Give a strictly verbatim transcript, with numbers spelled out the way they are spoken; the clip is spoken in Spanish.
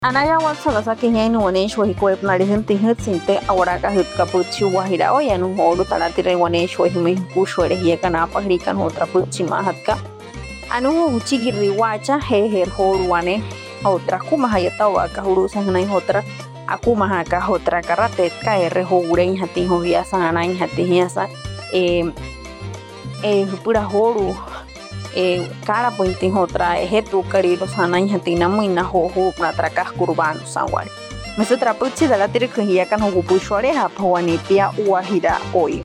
Anaya Watsalasa Kian Wanesho Hikoepnari Tinte Awaka Kapuchi Wahira Oyan Holu Talatire Wanesho Hime Pusho Yakanapa Rikan Hotra Puchima Hatka Anu Chiki Riwacha Heher Horuane Otra Kumahayata Waka Hurusanai Hotra Akumahaka Hotra Karate Kaere Hoguren Hatin Hoviasa Anain Hatiasa eh eh pura Horu eh cara pointing hotra hetu karido sana hatina muina ho ho na trakas kurbano sanwari. Mesu trapuchi dala tiri kuhiya kan ho gupu shore ha pawani pia uahira oi.